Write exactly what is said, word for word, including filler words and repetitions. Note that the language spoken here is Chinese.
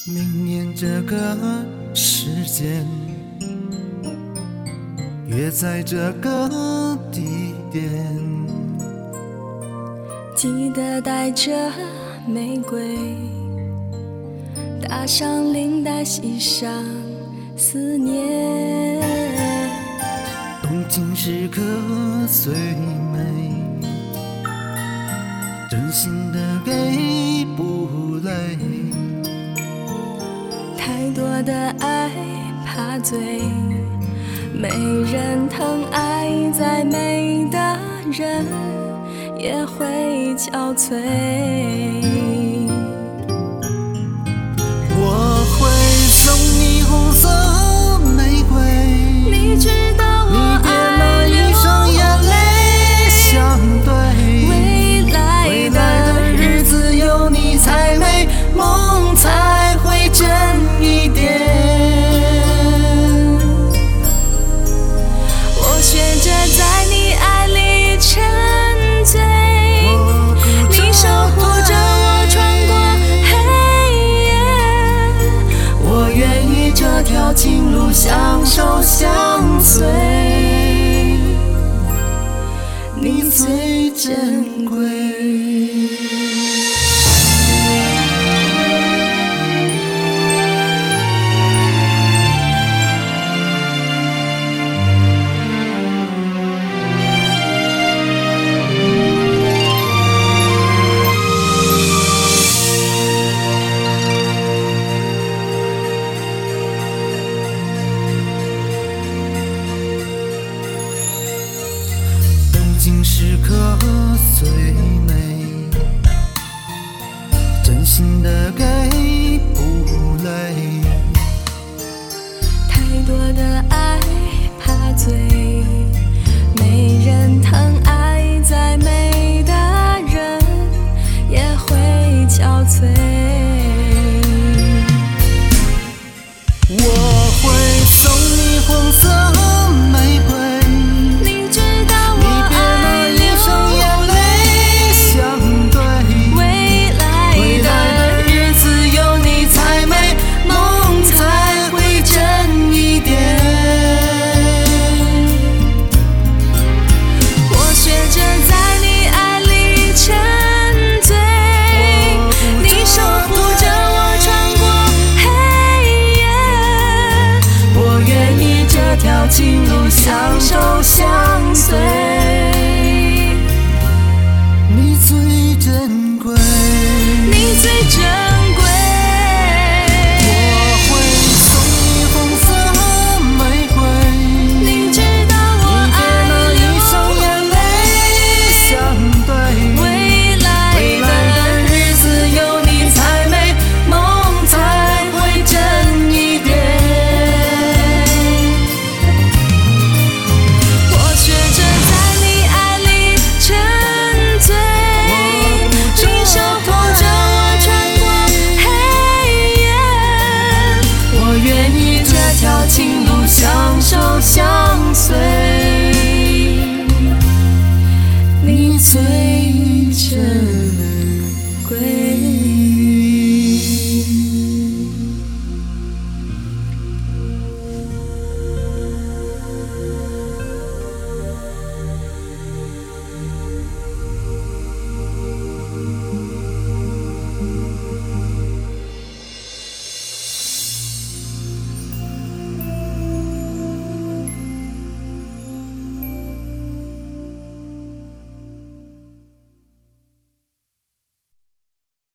明年这个时间，约在这个地点， 记得带着玫瑰，搭上领带，系上思念。 动情时刻最美，真心的给不累。 太多的爱怕醉，没人疼爱再美的人也会憔悴。 我会送你红色玫瑰， 你知道我爱你别拿一双眼泪相对， 未来未来的日子有你才美，梦才会真一点。 我学着在你爱里沉醉，你守护着我穿过黑夜， 我愿意这条情路相守相随，你最珍贵。静时刻最美，真心的给不累。 太多的爱怕醉，没人疼爱再美的人也会憔悴。 我会送你红色玫瑰， 你知道我爱一双眼泪相对， 未来未来的日子有你才美，梦才会真一点。 我学着在你爱里沉醉，你守护着我穿过黑夜， 我愿意这条情路相守相随， 你你最珍贵， 你最珍贵。